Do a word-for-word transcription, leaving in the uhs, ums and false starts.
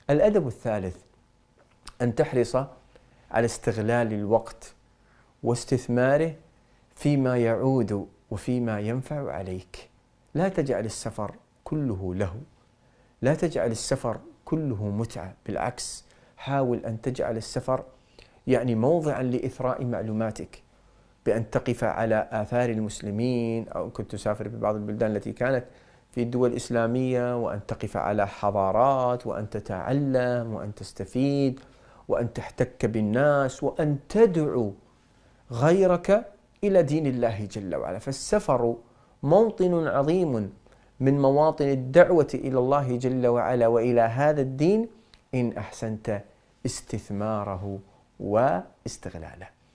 الأدب الثالث أن تحرص على استغلال الوقت واستثماره فيما يعود وفيما ينفع عليك. لا تجعل السفر كله له، لا تجعل السفر كله متعة، بالعكس حاول أن تجعل السفر يعني موضعا لإثراء معلوماتك، بأن تقف على آثار المسلمين، أو كنت تسافر في بعض البلدان التي كانت في الدول الإسلامية، وأن تقف على حضارات، وأن تتعلم وأن تستفيد وأن تحتك بالناس وأن تدعو غيرك إلى دين الله جل وعلا. فالسفر موطن عظيم من مواطن الدعوة إلى الله جل وعلا وإلى هذا الدين إن أحسنت استثماره واستغلاله.